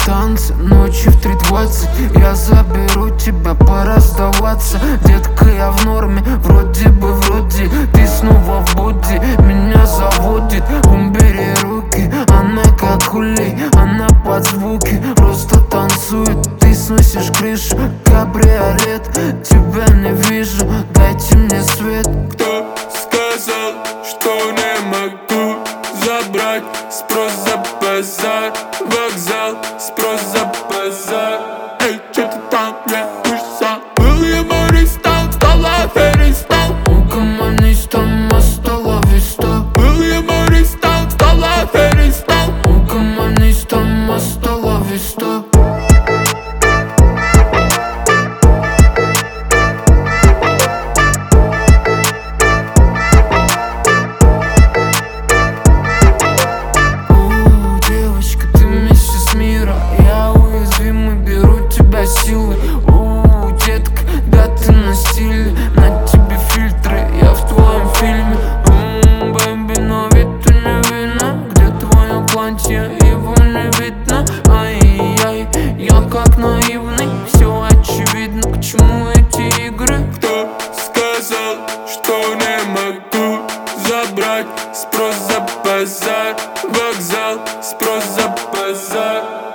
танцы ночью в 3:20. Я заберу тебя, пора сдаваться. Детка, я в норме, вроде бы, ты снова в боди, меня заводит. Убери руки, она как улей, она под звуки, просто танцует. Ты сносишь крышу, кабриолет, тебя не вижу, дайте мне свет. Кто сказал, что не могу забрать? Спрос за базар, вокзал, спрос за базар. Эй, чё ты там, не пусть. Был я мористом, стала аферистом. Коммунистом осталась виста. Был я мористом, стала аферистом. Коммунистом осталась виста. Девочка, ты вместе с миром, я уязвимый, беру тебя силой. Детка, да ты на стиле, на тебе фильтры, я в твоем фильме. Бэйби, но вид ты не видно, где твое платье, его не видно. Ай-яй, я как наивный, все очевидно, к чему эти игры? Кто сказал, что не могу забрать? Спрос за базар, вокзал, спрос за базар.